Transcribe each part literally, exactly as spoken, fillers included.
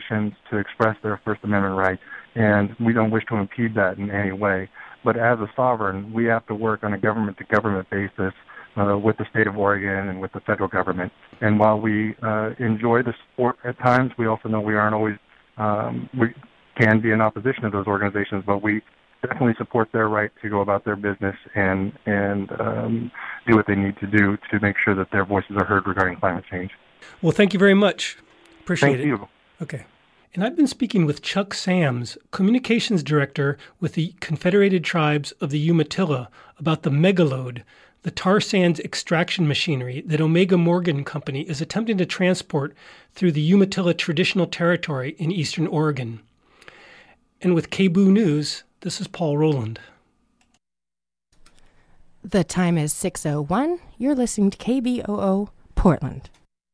organizations to express their First Amendment right, and we don't wish to impede that in any way. But as a sovereign, we have to work on a government-to-government basis uh, with the state of Oregon and with the federal government. And while we uh, enjoy the support at times, we also know we aren't always, um, we can be in opposition to those organizations, but we definitely support their right to go about their business and, and um, do what they need to do to make sure that their voices are heard regarding climate change. Well, thank you very much. Appreciate Thank it. you. Okay. And I've been speaking with Chuck Sams, Communications Director with the Confederated Tribes of the Umatilla, about the Megaload, the tar sands extraction machinery that Omega Morgan Company is attempting to transport through the Umatilla Traditional Territory in eastern Oregon. And with K B O O News, this is Paul Rowland. The time is six oh one. You're listening to K B O O Portland.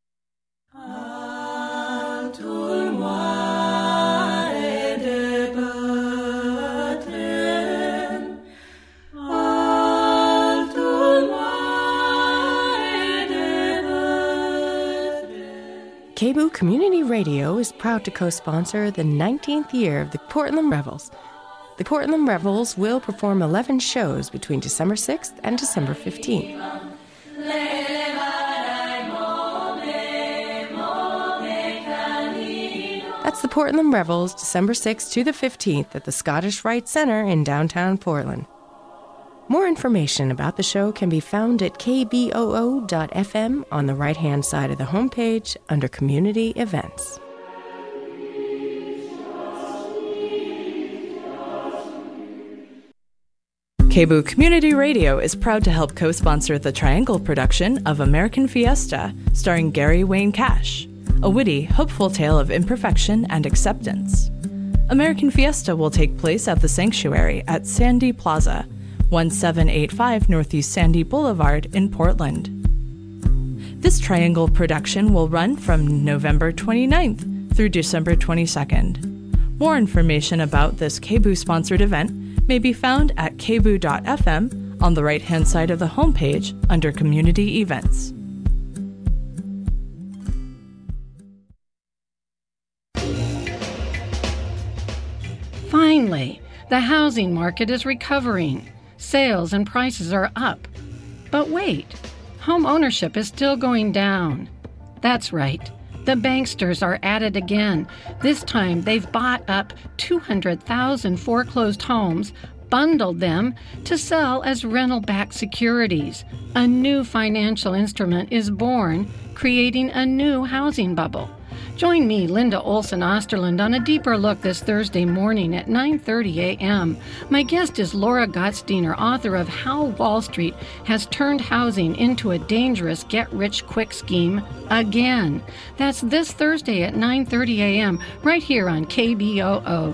K B O O Community Radio is proud to co-sponsor the nineteenth year of the Portland Revels. The Portland Revels will perform eleven shows between December sixth and December fifteenth. That's the Portland Revels, December sixth to the fifteenth at the Scottish Rite Center in downtown Portland. More information about the show can be found at k b o o dot f m on the right-hand side of the homepage under Community Events. K B O O Community Radio is proud to help co-sponsor the Triangle production of American Fiesta, starring Gary Wayne Cash, a witty, hopeful tale of imperfection and acceptance. American Fiesta will take place at the Sanctuary at Sandy Plaza, seventeen eighty-five Northeast Sandy Boulevard in Portland. This Triangle production will run from November twenty-ninth through December twenty-second. More information about this K B O O-sponsored event may be found at k b o o dot f m on the right-hand side of the homepage under Community Events. Finally, the housing market is recovering. Sales and prices are up. But wait, home ownership is still going down. That's right. The banksters are at it again. This time they've bought up two hundred thousand foreclosed homes, bundled them to sell as rental-backed securities. A new financial instrument is born, creating a new housing bubble. Join me, Linda Olson Osterland, on a deeper look this Thursday morning at nine thirty a.m. My guest is Laura Gottsteiner, author of How Wall Street Has Turned Housing into a Dangerous Get-Rich-Quick Scheme Again. That's this Thursday at nine thirty a.m. right here on K B O O.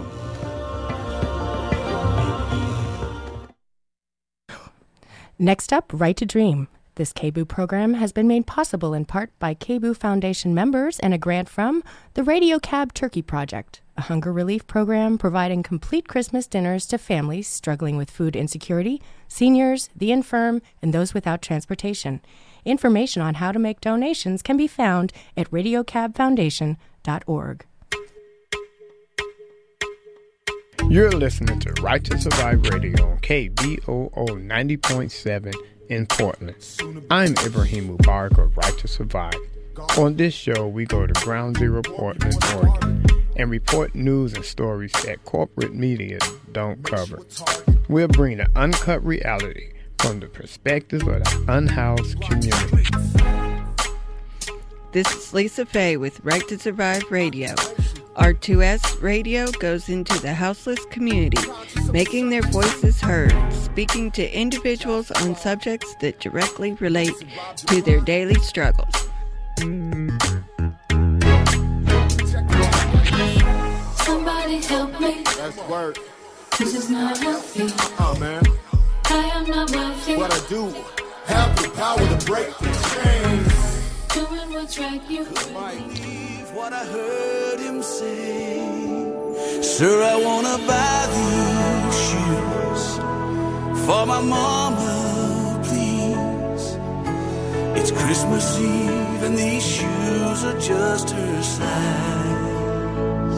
Next up, Right to Dream. This K B O O program has been made possible in part by K B O O Foundation members and a grant from the Radio Cab Turkey Project, a hunger relief program providing complete Christmas dinners to families struggling with food insecurity, seniors, the infirm, and those without transportation. Information on how to make donations can be found at radio cab foundation dot org. You're listening to Right to Survive Radio on K B O O ninety point seven in Portland. I'm Ibrahim Mubarak of Right to Survive. On this show, we go to Ground Zero Portland, Oregon, and report news and stories that corporate media don't cover. We'll bring the uncut reality from the perspective of the unhoused community. This is Lisa Faye with Right to Survive Radio. R two S Radio goes into the houseless community, making their voices heard, speaking to individuals on subjects that directly relate to their daily struggles. Somebody help me. That's work. This is not healthy. Oh man. I am not wealthy. What I do, have the power to break the chains. Doing what's right, you believe what I heard him say. Sir, I wanna buy these shoes for my mama, please. It's Christmas Eve and these shoes are just her size.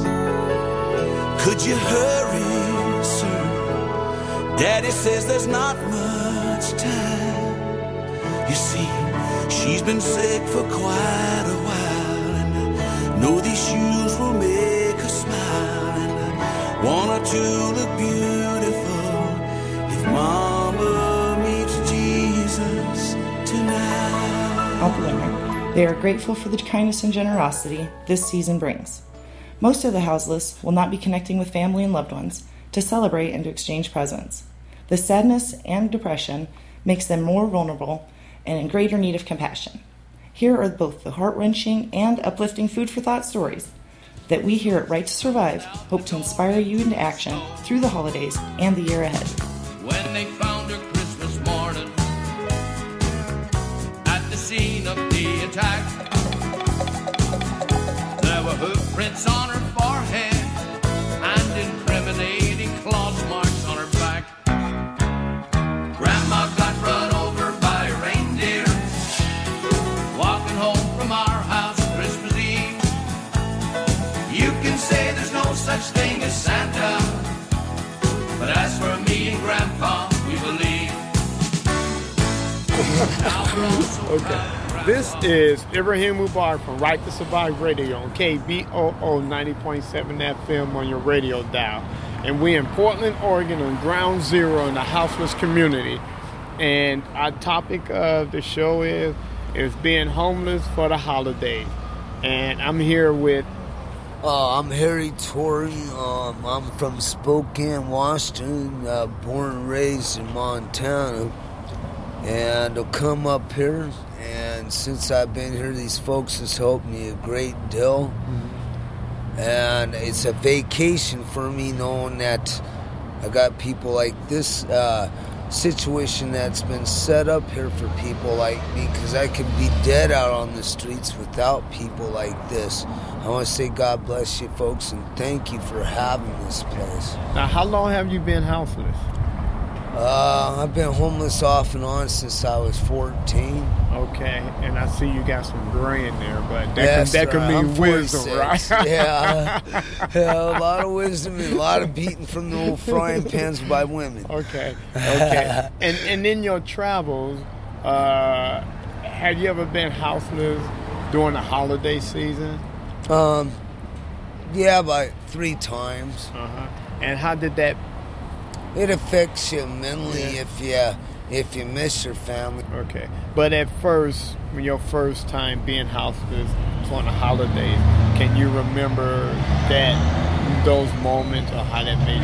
Could you hurry, sir? Daddy says there's not much time. You see, she's been sick for quite a while, and I know these shoes will make her smile, and I want her to look beautiful if Mama meets Jesus tonight. All the women, they are grateful for the kindness and generosity this season brings. Most of the houseless will not be connecting with family and loved ones to celebrate and to exchange presents. The sadness and depression makes them more vulnerable and in greater need of compassion. Here are both the heart-wrenching and uplifting food for thought stories that we here at Right to Survive hope to inspire you into action through the holidays and the year ahead. When they found her Christmas morning at the scene of the attack, there were hoof prints on her forehead and incriminating claws marks on her back. Grandma got run over by a reindeer walking home from our house Christmas Eve. You can say there's no such thing as Santa, but as for me and Grandpa, we believe. Okay. This is Ibrahim Mubarak from Right to Survive Radio on K B O O ninety point seven F M on your radio dial. And we're in Portland, Oregon on Ground Zero in the houseless community. And our topic of the show is, is being homeless for the holidays. And I'm here with... Uh, I'm Harry Torrey. Um, I'm from Spokane, Washington, uh, born and raised in Montana. And I'll come up here. And since I've been here, these folks has helped me a great deal. Mm-hmm. And it's a vacation for me knowing that I got people like this uh, situation that's been set up here for people like me, because I could be dead out on the streets without people like this. I want to say God bless you folks and thank you for having this place. Now, how long have you been houseless? Uh, I've been homeless off and on since I was fourteen. Okay, and I see you got some gray in there, but that yes, can, that can uh, mean wisdom, right? yeah, yeah, a lot of wisdom and a lot of beating from the old frying pans by women. Okay, okay. and and in your travels, uh, have you ever been houseless during the holiday season? Um, yeah, about three times. Uh-huh. And how did that? It affects you mentally yeah. if you if you miss your family. Okay, but at first, when your first time being houseless on the holidays, can you remember that those moments or how that made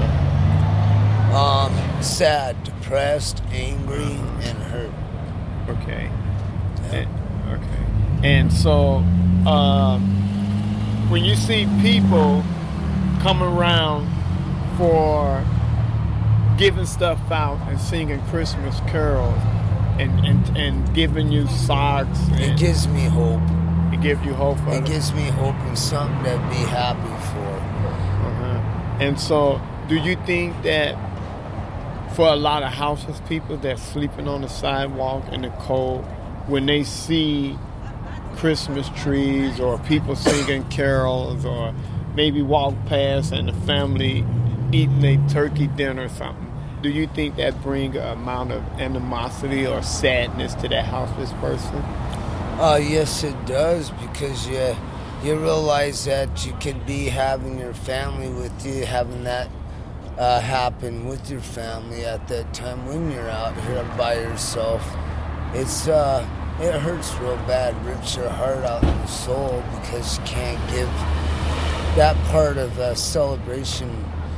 you feel? Um, sad, depressed, angry, and hurt. Okay. Yeah. And, okay. And so, um, when you see people come around for giving stuff out and singing Christmas carols and, and, and giving you socks. It gives me hope. It gives you hope for It them. gives me hope and something to be happy for. Uh-huh. And so, do you think that for a lot of houseless people that's sleeping on the sidewalk in the cold, when they see Christmas trees or people singing carols or maybe walk past and the family eating a turkey dinner or something, do you think that brings an amount of animosity or sadness to that houseless person? Uh, yes, it does, because you, you realize that you could be having your family with you, having that uh, happen with your family at that time when you're out here by yourself. It's uh, it hurts real bad, rips your heart out and your soul, because you can't give that part of a celebration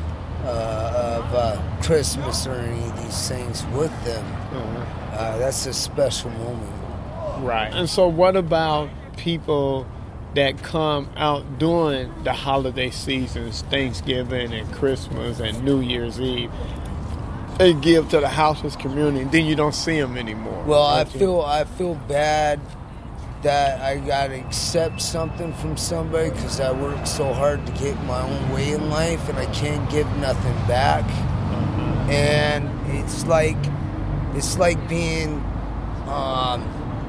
Uh, of uh, Christmas or any of these things with them. Mm-hmm. Uh, that's a special moment. Right. And so what about people that come out during the holiday seasons, Thanksgiving and Christmas and New Year's Eve? They give to the houseless community, and then you don't see them anymore. Well, I feel I feel bad that I got to accept something from somebody because I worked so hard to get my own way in life, and I can't give nothing back. Mm-hmm. And it's like it's like being um,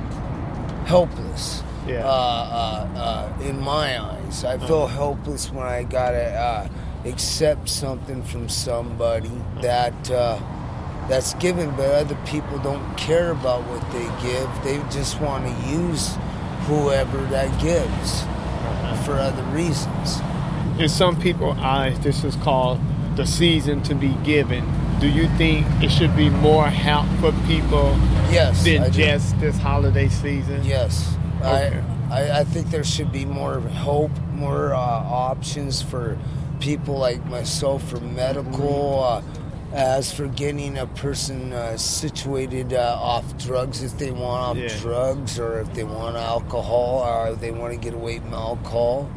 helpless. Yeah. Uh, uh, uh, in my eyes, I feel uh-huh. helpless when I gotta uh, accept something from somebody that uh, that's given, but other people don't care about what they give. They just want to use whoever that gives for other reasons. In some people's eyes, this is called the season to be given. Do you think it should be more help for people yes, than I just do. this holiday season? Yes. Okay. I, I I think there should be more hope, more uh, options for people like myself for medical. Uh, as for getting a person uh, situated uh, off drugs, if they want off Yeah. drugs, or if they want alcohol, or if they want to get away from alcohol,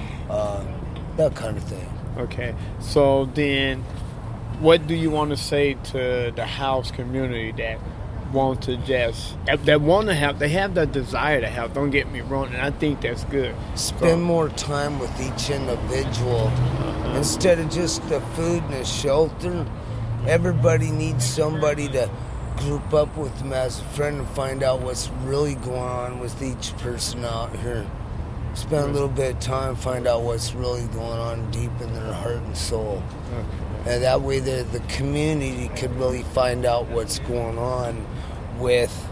uh, that kind of thing. Okay. So then, what do you want to say to the house community that want to just, that want to help, they have the desire to help, don't get me wrong, and I think that's good. Spend more time with each individual uh-huh. instead of just the food and the shelter. Everybody needs somebody to group up with them as a friend and find out what's really going on with each person out here. Spend a little bit of time, find out what's really going on deep in their heart and soul. Okay. And that way the, the community could really find out what's going on with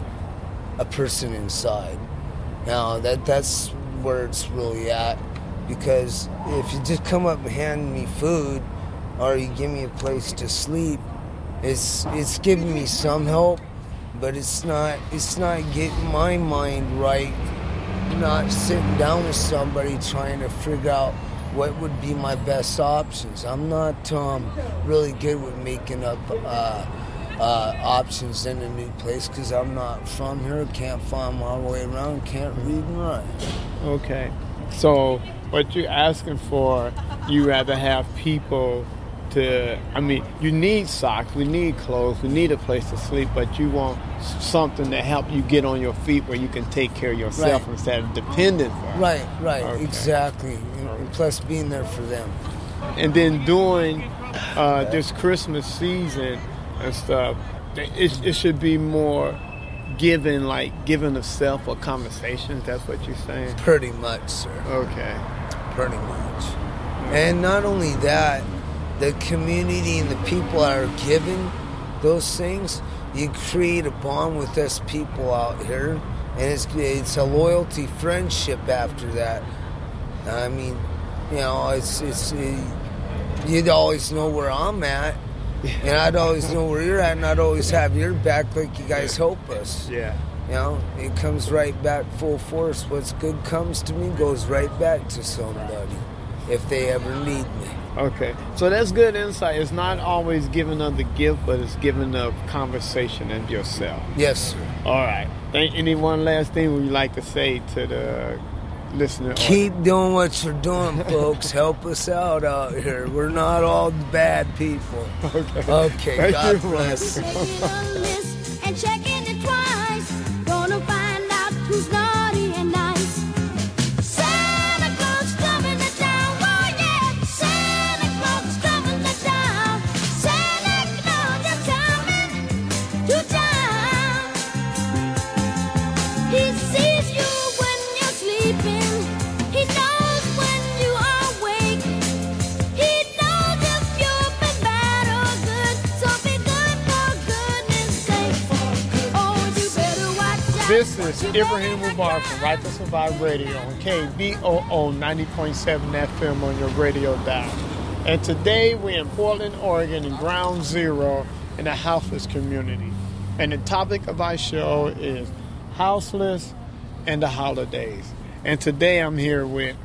a person inside. Now, that that's where it's really at. Because if you just come up and hand me food, or you give me a place to sleep, it's it's giving me some help, but it's not it's not getting my mind right. Not sitting down with somebody trying to figure out what would be my best options. I'm not um, really good with making up uh, uh, options in a new place because I'm not from here, can't find my way around, can't read and write. Okay, so what you're asking for, you rather have people to, I mean, you need socks, we need clothes, we need a place to sleep, but you want something to help you get on your feet where you can take care of yourself right. instead of dependent on. Right, right, okay. exactly. And, and plus being there for them. And then during uh, this Christmas season and stuff, it, it should be more given, like giving of self or conversations. That's what you're saying? Pretty much, sir. Okay. Pretty much. And not only that, the community and the people that are giving those things, you create a bond with us people out here, and it's it's a loyalty friendship after that. I mean, you know, it's it's it, you'd always know where I'm at, and I'd always know where you're at, and I'd always have your back like you guys help us. Yeah. You know, it comes right back full force. What's good comes to me goes right back to somebody if they ever need me. Okay, so that's good insight. It's not always giving of the gift, but it's giving of conversation and yourself. Yes, sir. All right. Thank, any one last thing would you like to say to the listener? Keep audience? Doing what you're doing, folks. Help us out out here. We're not all bad people. Okay. Okay, Thank God you. bless. And checking it twice. Gonna find out who's naughty and nice. Santa Claus coming to town. Oh, yeah. Santa Claus coming to town. Santa Claus is coming to town. He sees you when you're sleeping. He knows when you are awake. He knows if you've been bad or good. So be good for goodness sake. Oh, you better watch out. This is Ibrahim Mubarak from Right to Survive Radio on K B O O ninety point seven F M on your radio dial. And today we're in Portland, Oregon, in Ground Zero in the houseless community. And the topic of our show is houseless and the holidays. And today I'm here with...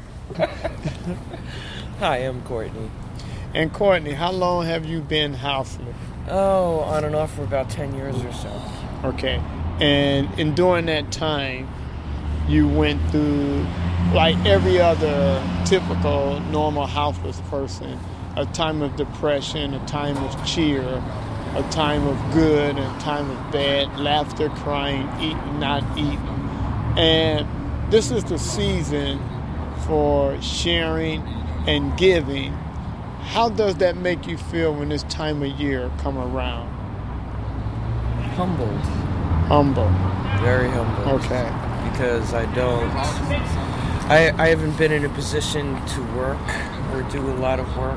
Hi, I'm Courtney. And Courtney, how long have you been houseless? Oh, on and off for about ten years or so. Okay. And in during that time, you went through, like every other typical normal houseless person, a time of depression, a time of cheer, a time of good, and a time of bad, laughter, crying, eating, not eating. And this is the season for sharing and giving. How does that make you feel when this time of year come around? Humbled. Humble. Very humble. Okay. Because I don't... I, I haven't been in a position to work or do a lot of work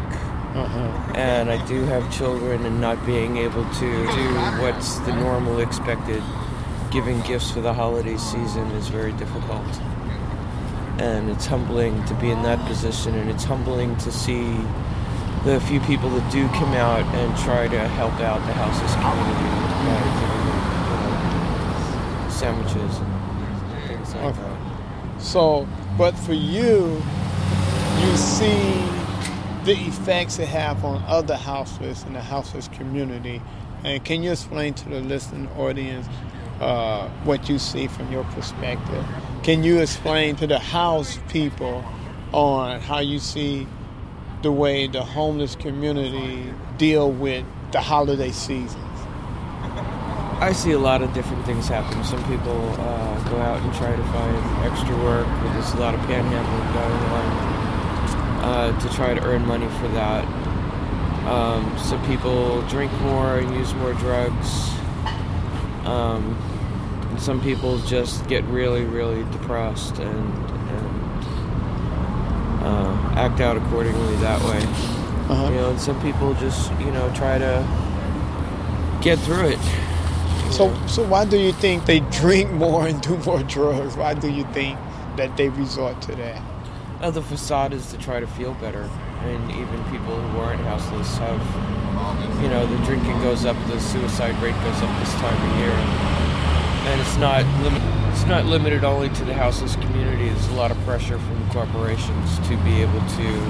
Uh-huh. And I do have children, and not being able to do what's the normal expected, giving gifts for the holiday season, is very difficult. And it's humbling to be in that position, and it's humbling to see the few people that do come out and try to help out the houseless community by giving them, you know, sandwiches and things like Okay. that. So, but for you, you see the effects it have on other houseless in the houseless community. And can you explain to the listening audience uh, what you see from your perspective? Can you explain to the house people on how you see the way the homeless community deal with the holiday seasons? I see a lot of different things happen. Some people uh, go out and try to find extra work. There's a lot of panhandling going on uh, to try to earn money for that. Um, some people drink more and use more drugs. Um, and some people just get really, really depressed and, and uh, act out accordingly that way. Uh-huh. You know, and some people just, you know, try to get through it. So, so why do you think they drink more and do more drugs? Why do you think that they resort to that? Uh, the facade is to try to feel better, and even people who aren't houseless have, you know, the drinking goes up, the suicide rate goes up this time of year, and it's not limited. It's not limited only to the houseless community. There's a lot of pressure from corporations to be able to,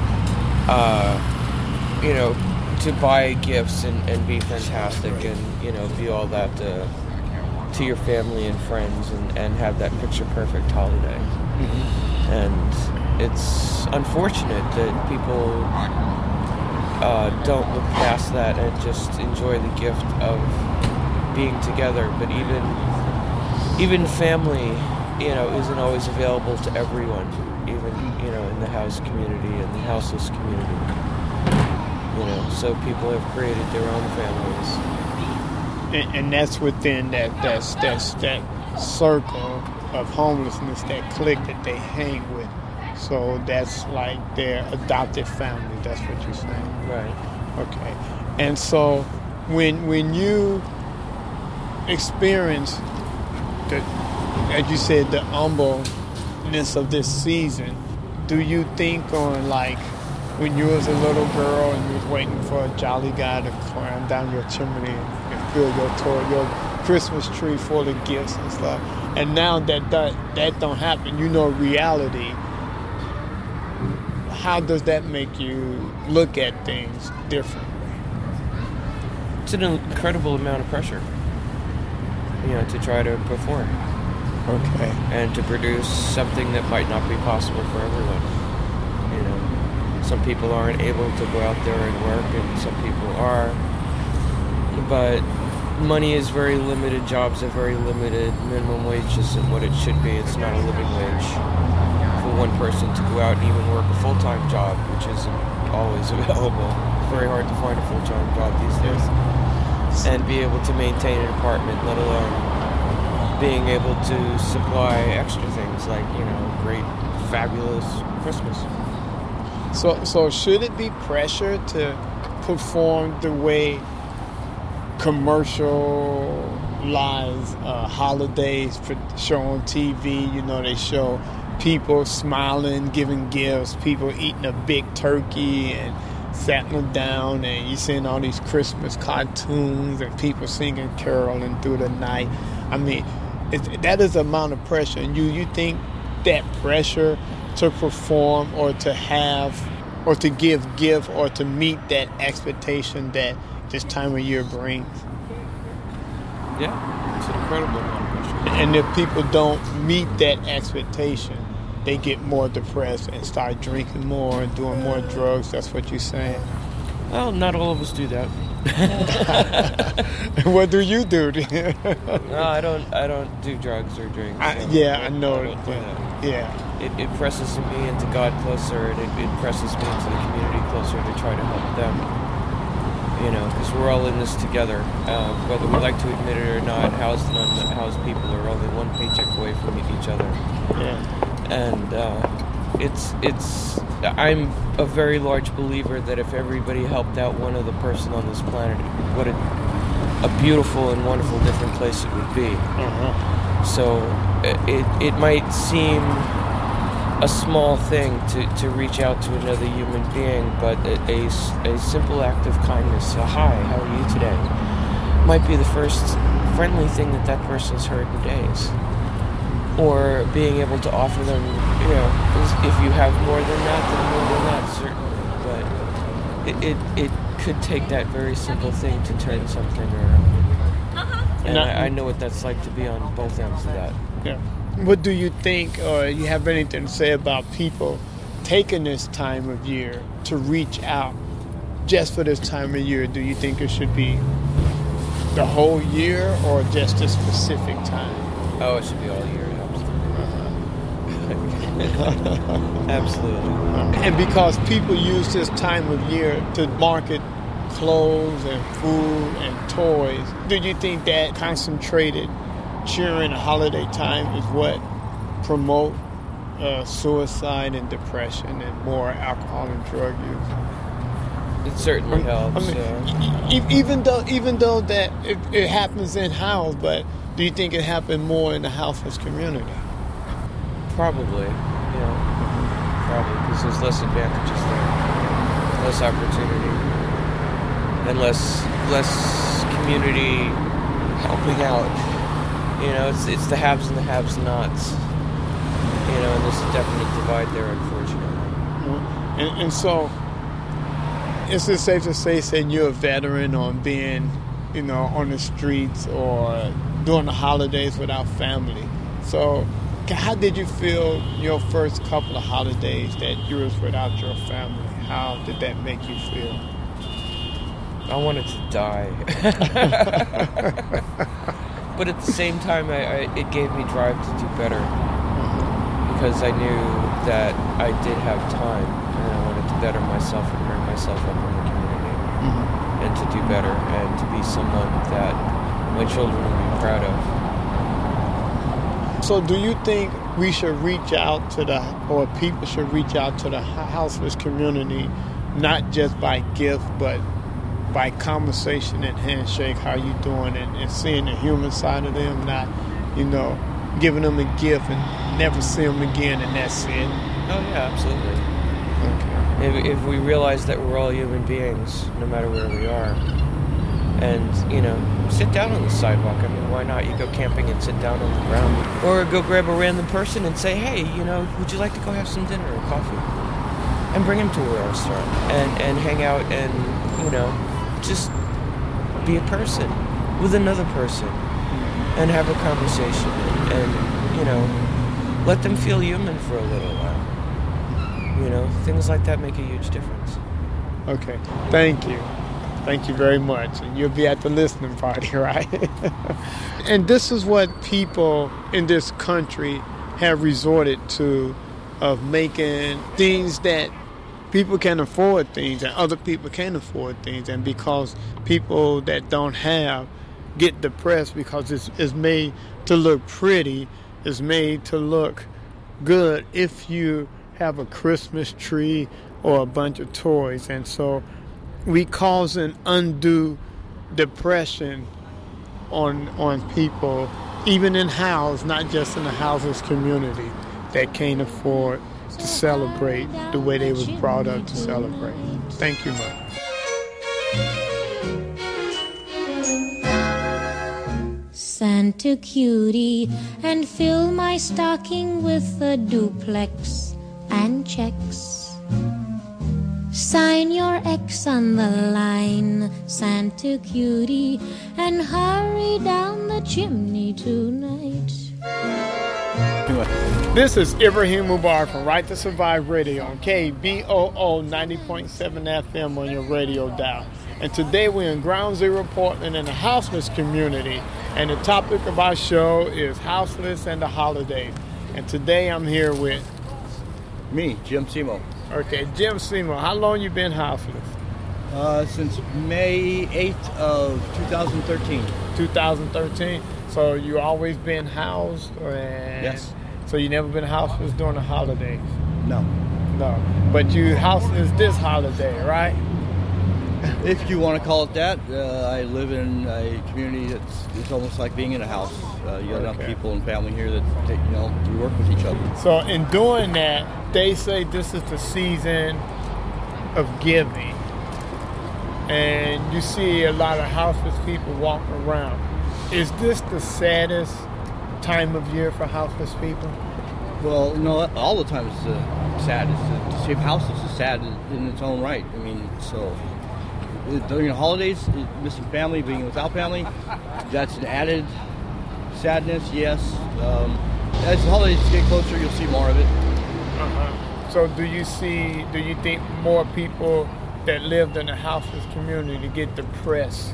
uh, you know, to buy gifts and, and be fantastic and, you know, be all that uh, to your family and friends and, and have that picture perfect holiday. Mm-hmm. And it's unfortunate that people uh, don't look past that and just enjoy the gift of being together. But even even family, you know, isn't always available to everyone, even, you know, in the house community and the houseless community. You know, so people have created their own families, and, and that's within that that's that's that circle of homelessness, that clique that they hang with. So that's like their adopted family. That's what you're saying, right? Okay. And so when when you experience the, as you said, the humbleness of this season, do you think on like, when you was a little girl and you was waiting for a jolly guy to climb down your chimney and fill your toy, your Christmas tree full of gifts and stuff, and now that that, that don't happen, you know reality, how does that make you look at things different? It's an incredible amount of pressure, you know, to try to perform. Okay. And to produce something that might not be possible for everyone, you know. Some people aren't able to go out there and work, and some people are. But money is very limited, jobs are very limited, minimum wage isn't what it should be. It's not a living wage for one person to go out and even work a full-time job, which isn't always available. It's very hard to find a full-time job these days. And be able to maintain an apartment, let alone being able to supply extra things like, you know, great, fabulous Christmas. So, so should it be pressure to perform the way commercialized uh, holidays show on T V? You know, they show people smiling, giving gifts, people eating a big turkey and settling down, and you seeing all these Christmas cartoons and people singing caroling through the night. I mean, it, that is the amount of pressure. And you, you think that pressure to perform or to have or to give gift or to meet that expectation that this time of year brings? Yeah, it's an incredible amount of pressure. And if people don't meet that expectation, they get more depressed and start drinking more and doing more drugs. That's what you're saying? Well, not all of us do that. What do you do? No, I don't. I don't do drugs or drinks. I, so yeah, I, I know. I don't do that. Yeah. It, it presses me into God closer, and it, it presses me into the community closer to try to help them. You know, because we're all in this together. Uh, whether we like to admit it or not, housed and unhoused people are only one paycheck away from each other. Yeah. And uh, it's it's. I'm a very large believer that if everybody helped out one other person on this planet, what a, a beautiful and wonderful different place it would be. Uh-huh. So it it might seem a small thing to, to reach out to another human being, but a, a, a simple act of kindness, a hi, how are you today, might be the first friendly thing that that person's heard in days. Or being able to offer them, you know, if you have more than that, then more than that, certainly. But it, it, it could take that very simple thing to turn something around. Uh-huh. And I, I know what that's like to be on both ends of that. Yeah. What do you think, or you have anything to say about people taking this time of year to reach out just for this time of year? Do you think it should be the whole year or just a specific time? Oh, it should be all year, absolutely. Absolutely. And because people use this time of year to market clothes and food and toys, do you think that concentrated during the holiday time is what promote uh, suicide and depression and more alcohol and drug use? It certainly helps. I mean, uh, e- even though even though that it, it happens in house, but do you think it happened more in the houseless community? Probably, you know, probably because there's less advantages there, less opportunity, and less less community helping out. You know, it's it's the haves and the have-nots. You know, and there's a definite divide there, unfortunately. And, and so, is it safe to say, saying you're a veteran on being, you know, on the streets or during the holidays without family? So, how did you feel your first couple of holidays that you was without your family? How did that make you feel? I wanted to die. But at the same time, I, I, it gave me drive to do better. Because I knew that I did have time, and I wanted to better myself and bring myself up in the community. Mm-hmm. And to do better, and to be someone that my children will be proud of. So do you think we should reach out to the, or people should reach out to the houseless community, not just by gift, but by conversation and handshake, how you doing, and, and seeing the human side of them, not, you know, giving them a gift and never see them again, and that's it? Oh yeah, absolutely. Okay. If, if we realize that we're all human beings, no matter where we are, and, you know, sit down on the sidewalk. I mean, why not? You go camping and sit down on the ground. Or go grab a random person and say, hey, you know, would you like to go have some dinner or coffee? And bring them to a restaurant and, and hang out and, you know, just be a person with another person and have a conversation and, and, you know, let them feel human for a little while. You know, things like that make a huge difference. Okay, thank you. Thank you very much. And you'll be at the listening party, right? And this is what people in this country have resorted to, of making things that people can afford things and other people can't afford things. And because people that don't have get depressed because it's, it's made to look pretty, it's made to look good if you have a Christmas tree or a bunch of toys. And so we cause an undue depression on on people, even in house, not just in the houseless community, that can't afford to celebrate the way they was brought up to celebrate. Thank you much. Santa cutie, and fill my stocking with a duplex and checks. Sign your X on the line, Santa cutie, and hurry down the chimney tonight. This is Ibrahim Mubarak from Right to Survive Radio on K B O O ninety point seven F M on your radio dial. And today we're in Ground Zero Portland in the houseless community. And the topic of our show is houseless and the holidays. And today I'm here with me, Jim Simo. Okay, Jim Simo, how long you been houseless? Uh, since May eighth of two thousand thirteen. two thousand thirteen? So you always been housed? Or, yes. So you never been houseless during the holidays? No. No. But you houseless this holiday, right? If you want to call it that, uh, I live in a community that's it's almost like being in a house. Uh, you got enough Okay. people and family here that, that you know we work with each other. So in doing that, they say this is the season of giving. And you see a lot of houseless people walking around. Is this the saddest time of year for houseless people? Well, no, all the time it's uh, sad. It's, uh, to see houseless is sad in its own right. I mean, so uh, during the holidays, uh, missing family, being without family, that's an added sadness. Yes. Um, as the holidays get closer, you'll see more of it. Uh-huh. So do you see, do you think more people that lived in the houseless community get depressed?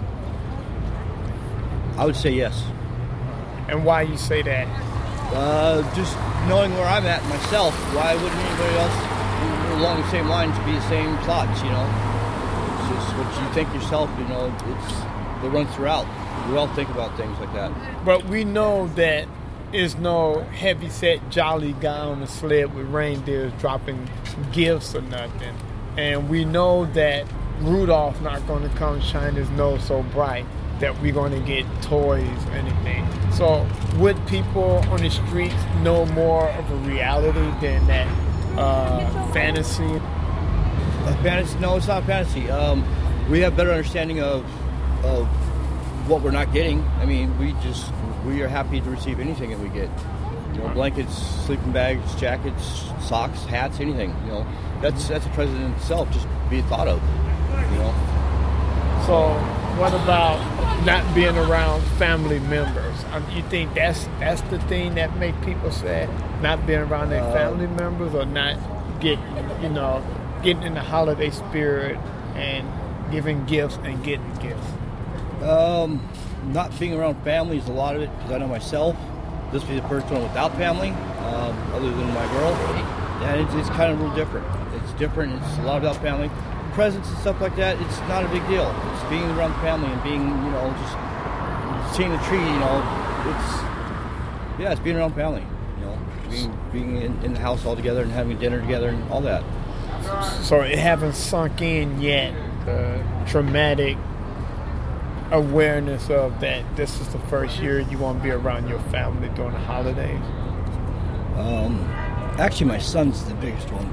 I would say yes. And why you say that? Uh, just knowing where I'm at myself, why wouldn't anybody else along the same lines be the same thoughts, you know? It's just what you think yourself, you know, it's it runs throughout. We all think about things like that. But we know that is no heavy-set jolly guy on a sled with reindeers dropping gifts or nothing. And we know that Rudolph not going to come shine his nose so bright that we're going to get toys or anything. So would people on the streets know more of a reality than that uh, fantasy? A fantasy? No, it's not fantasy. Um, we have better understanding of of what we're not getting. I mean, we just we are happy to receive anything that we get. You know, blankets, sleeping bags, jackets, socks, hats, anything. You know, that's that's a present in itself. Just be thought of. You know. So what about not being around family members? Um, you think that's that's the thing that make people sad? Not being around their Uh, family members, or not getting, you know, getting in the holiday spirit and giving gifts and getting gifts? Um, not being around family is a lot of it, because I know myself. This will be the first one without family, um, other than my girl. And it's, it's kind of a little different. It's different. It's a lot about family. Presents and stuff like that, it's not a big deal. It's being around family and being, you know, just seeing the tree, you know, it's, yeah, it's being around family, you know, being being in, in the house all together and having dinner together and all that. So it haven't sunk in yet, the traumatic awareness of that this is the first year you want to be around your family during the holidays? Um, actually, my son's the biggest one.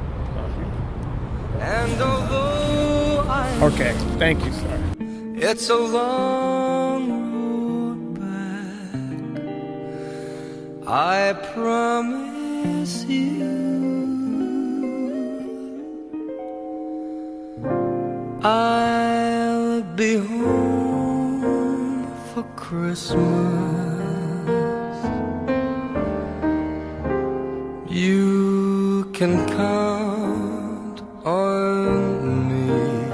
And although I Okay, thank you, sir. It's a long road back, I promise you I'll be home for Christmas. You can count on me.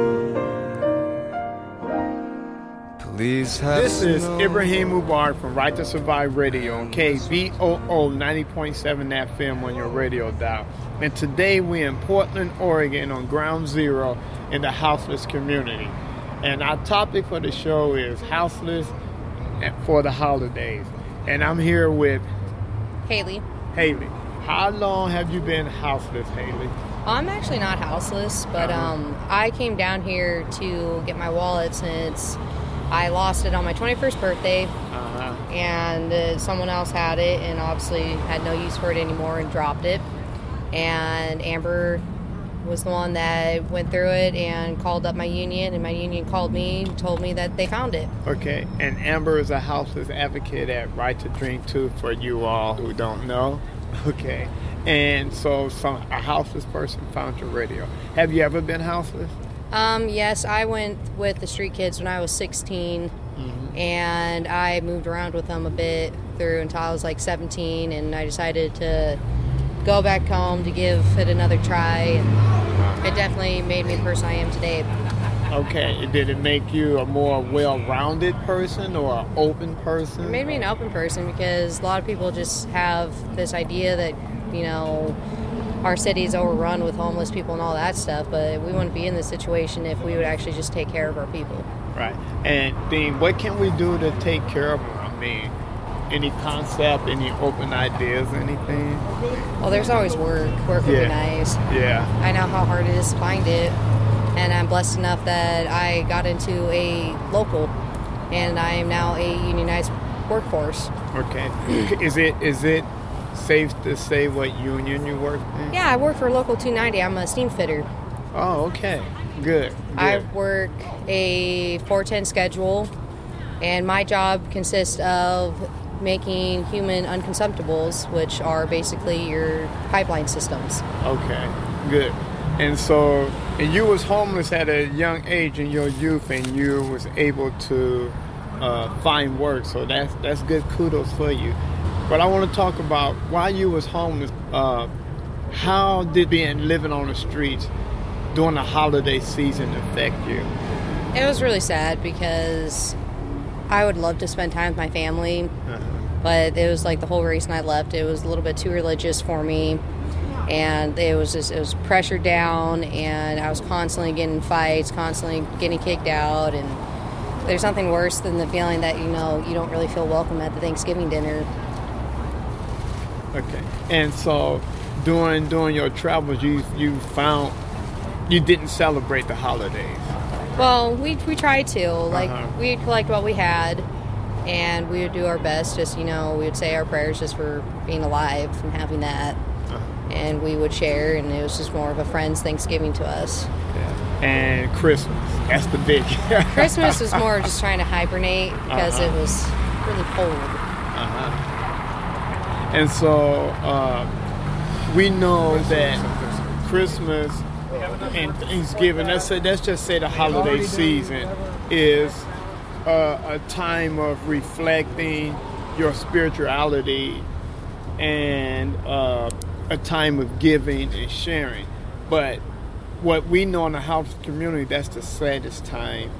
Please have This is no- Ibrahim Mubarak from Right to Survive Radio on K B O O ninety point seven F M on your radio dial. And today we're in Portland, Oregon on Ground Zero in the houseless community. And our topic for the show is houseless for the holidays. And I'm here with Haley. Haley. How long have you been houseless, Haley? I'm actually not houseless, but Uh-huh. um, I came down here to get my wallet since I lost it on my twenty-first birthday, Uh-huh. and uh, someone else had it and obviously had no use for it anymore and dropped it. And Amber was the one that went through it and called up my union, and my union called me and told me that they found it. Okay, and Amber is a houseless advocate at Right to Dream too, for you all who don't know. Okay, and so some a houseless person found your radio. Have you ever been houseless? Um, yes, I went with the Street Kids when I was sixteen, and I moved around with them a bit through until I was like seventeen, and I decided to go back home to give it another try, and it definitely made me the person I am today. Okay, did it make you a more well-rounded person or an open person? It made me an open person because a lot of people just have this idea that, you know, our city is overrun with homeless people and all that stuff, but we wouldn't be in this situation if we would actually just take care of our people. Right. And then what can we do to take care of them? I mean, any concept, any open ideas, anything? Well, there's always work. Work would Yeah. be nice. Yeah. I know how hard it is to find it, and I'm blessed enough that I got into a local, and I am now a unionized workforce. Okay. Is it is it safe to say what union you work in? Yeah, I work for Local two ninety. I'm a steam fitter. Oh, okay. Good. I Good. work a four ten schedule, and my job consists of making human unconsumptibles, which are basically your pipeline systems. Okay. Good. And so, and you was homeless at a young age in your youth, and you was able to uh, find work. So that's that's good. Kudos for you. But I want to talk about while you was homeless. Uh, how did being living on the streets during the holiday season affect you? It was really sad because I would love to spend time with my family, Uh-huh. but it was like the whole reason I left. It was a little bit too religious for me, and it was just it was pressured down, and I was constantly getting in fights, constantly getting kicked out, and there's nothing worse than the feeling that you know you don't really feel welcome at the Thanksgiving dinner. Okay. And so, during during your travels, you you found you didn't celebrate the holidays. Well, we we tried to. Like, Uh-huh. we'd collect what we had, and we would do our best. Just, you know, we would say our prayers just for being alive and having that. And we would share, and it was just more of a friend's Thanksgiving to us. And Christmas, that's the big. Christmas was more just trying to hibernate because Uh-huh. it was really cold. Uh-huh. And so, uh, we know that Christmas and Thanksgiving, let's say, let's just say the holiday season is uh, a time of reflecting your spirituality and uh, a time of giving and sharing. But what we know in the house community, that's the saddest time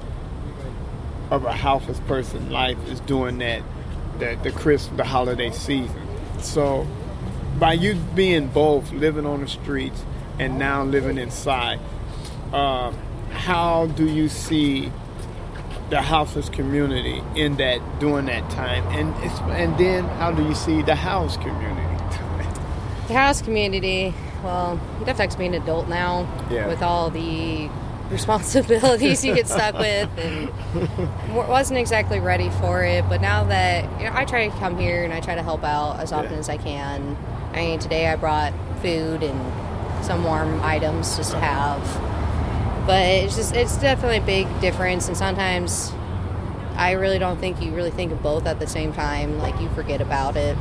of a houseless person's life, is during that, that the Christmas, the holiday season. So by you being both living on the streets and now living inside, uh, how do you see the houseless community in that during that time, and it's, and then how do you see the house community? The house community, well, you'd have to actually be an adult now Yeah. with all the responsibilities you get stuck with, and wa- wasn't exactly ready for it. But now that, you know, I try to come here and I try to help out as often Yeah. as I can. I mean, today I brought food and some warm items just to have. But it's just, it's definitely a big difference, and sometimes I really don't think you really think of both at the same time. Like, you forget about it.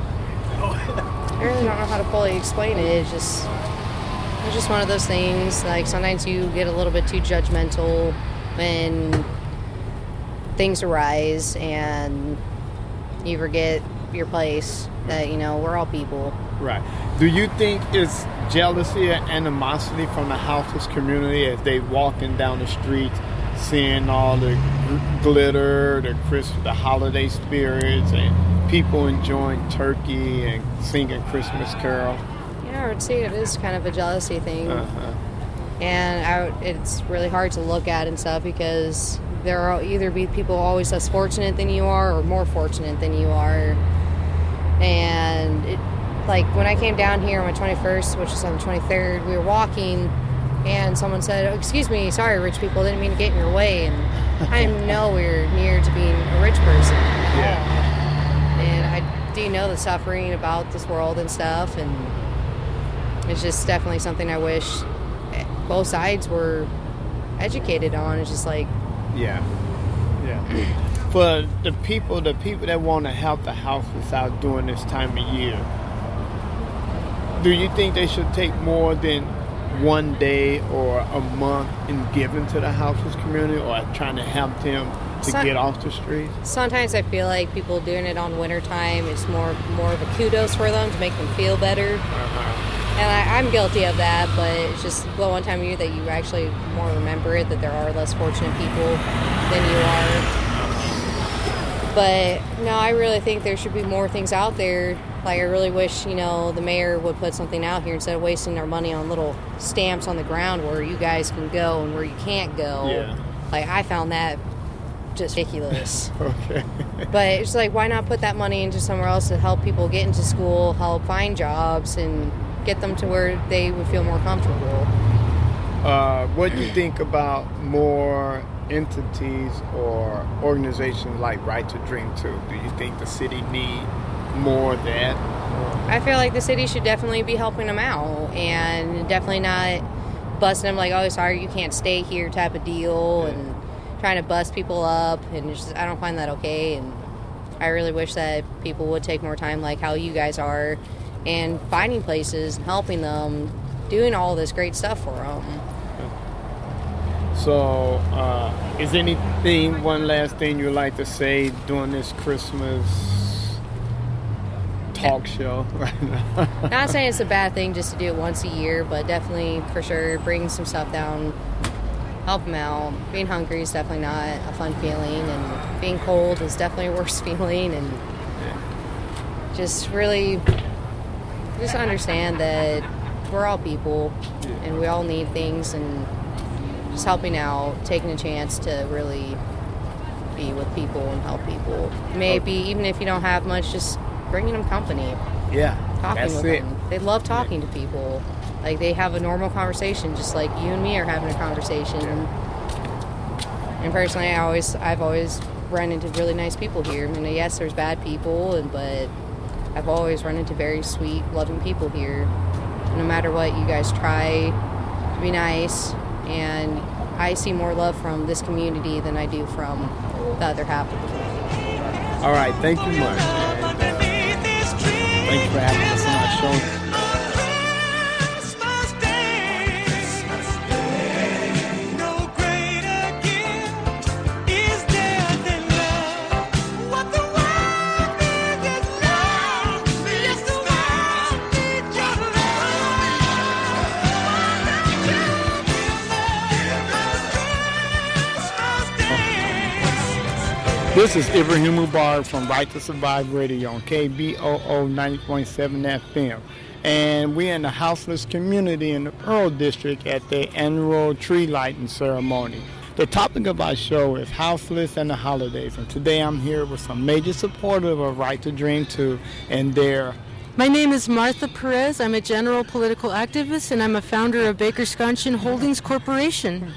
I really don't know how to fully explain it. It's just, it's just one of those things. Like, sometimes you get a little bit too judgmental when things arise, and you forget your place. That, you know, we're all people. Right. Do you think it's jealousy or animosity from the houseless community as they walking down the street, seeing all the gl- glitter, the Christmas, the holiday spirits, and people enjoying turkey and singing Christmas carol? Yeah, I would say it is kind of a jealousy thing. Uh-huh. And I, it's really hard to look at and stuff because there will either be people always less fortunate than you are or more fortunate than you are. And it, like when I came down here on my twenty-first, which is on the twenty-third, we were walking and someone said, oh, excuse me, sorry, rich people, didn't mean to get in your way. And I am nowhere near to being a rich person at all. And I do know the suffering about this world and stuff, and it's just definitely something I wish both sides were educated on. It's just like, Yeah. Yeah. For the people, the people that want to help the houseless out during this time of year, do you think they should take more than one day or a month in giving to the houseless community, or trying to help them to Some- get off the streets? sometimes I feel like people doing it on wintertime, it's more more of a kudos for them to make them feel better. Uh-huh. And I, I'm guilty of that, but it's just the one time a year that you actually more remember it, that there are less fortunate people than you are. But no, I really think there should be more things out there. Like, I really wish, you know, the mayor would put something out here instead of wasting our money on little stamps on the ground where you guys can go and where you can't go. Yeah. Like, I found that just ridiculous. Okay. But it's like, why not put that money into somewhere else to help people get into school, help find jobs, and get them to where they would feel more comfortable. Uh, what do you think about more entities or organizations like Right to Dream too? Do you think the city need more of that? I feel like the city should definitely be helping them out, and definitely not busting them like, oh, sorry, you can't stay here type of deal, yeah. and trying to bust people up, and just, I don't find that okay. And I really wish that people would take more time like how you guys are, and finding places and helping them, doing all this great stuff for them. So, uh, is anything, one last thing you'd like to say during this Christmas talk show right now? Not saying it's a bad thing just to do it once a year, but definitely, for sure, bring some stuff down, help them out. Being hungry is definitely not a fun feeling, and being cold is definitely a worse feeling, and yeah. just really just understand that we're all people, yeah. and we all need things, and just helping out, taking a chance to really be with people and help people. Maybe even if you don't have much, just bringing them company. Yeah, talking that's with it. them. They love talking yeah. to people. Like, they have a normal conversation, just like you and me are having a conversation. Yeah. And personally, I always, I've always run into really nice people here. I mean, yes, there's bad people, and but I've always run into very sweet, loving people here. No matter what, you guys try to be nice. And I see more love from this community than I do from the other half of the community. All right, thank you much. And, uh, thank you for having us on our show. This is Ibrahim Mubarak from Right to Survive Radio on K B O O ninety point seven F M. And we're in the houseless community in the Pearl District at the annual tree lighting ceremony. The topic of our show is houseless and the holidays. And today I'm here with some major supporters of Right to Dream two and their... My name is Martha Perez. I'm a general political activist, and I'm a founder of Baker Sconsion Holdings Corporation.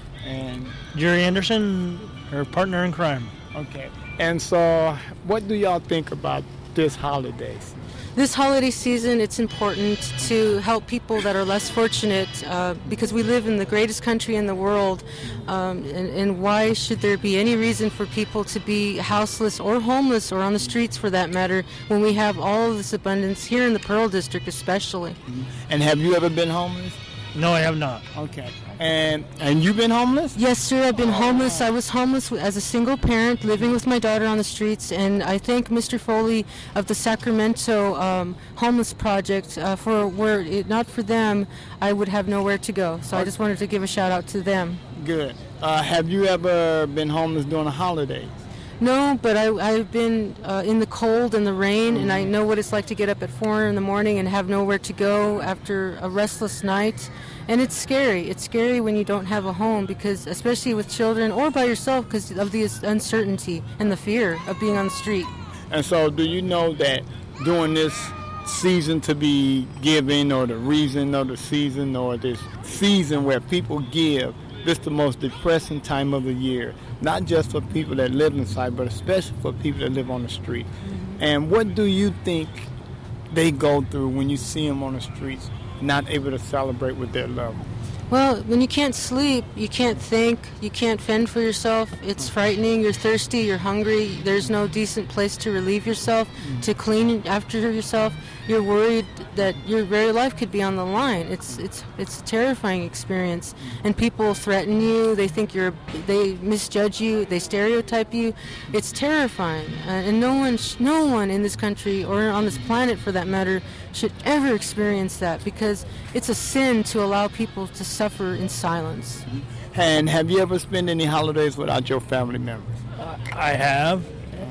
And Jerry Anderson, her partner in crime. Okay. And so what do y'all think about this holiday? This holiday season, it's important to help people that are less fortunate uh, because we live in the greatest country in the world. Um, and, and why should there be any reason for people to be houseless or homeless or on the streets for that matter when we have all of this abundance here in the Pearl District especially? Mm-hmm. And have you ever been homeless? No, I have not. Okay. And and you've been homeless? Yes, sir. I've been homeless. I was homeless as a single parent, living with my daughter on the streets. And I thank Mister Foley of the Sacramento um, Homeless Project uh, for where, it, not for them, I would have nowhere to go. So I just wanted to give a shout out to them. Good. Uh, have you ever been homeless during the holidays? No, but I, I've been uh, in the cold and the rain, mm-hmm. and I know what it's like to get up at four in the morning and have nowhere to go after a restless night. And it's scary. It's scary when you don't have a home, because especially with children or by yourself, because of the uncertainty and the fear of being on the street. And so do you know that during this season to be giving, or the reason of the season, or this season where people give, this is the most depressing time of the year, not just for people that live inside, but especially for people that live on the street. Mm-hmm. And what do you think they go through when you see them on the streets, not able to celebrate with their loved ones? Well, when you can't sleep, you can't think, you can't fend for yourself. It's frightening. You're thirsty, you're hungry. There's no decent place to relieve yourself, mm-hmm. to clean after yourself. You're worried that your very life could be on the line. It's it's it's a terrifying experience. Mm-hmm. And people threaten you. They think you're, they misjudge you. They stereotype you. It's terrifying. Uh, and no one, no one in this country, or on this planet for that matter, should ever experience that, because it's a sin to allow people to suffer in silence. And have you ever spent any holidays without your family members? Uh, I have,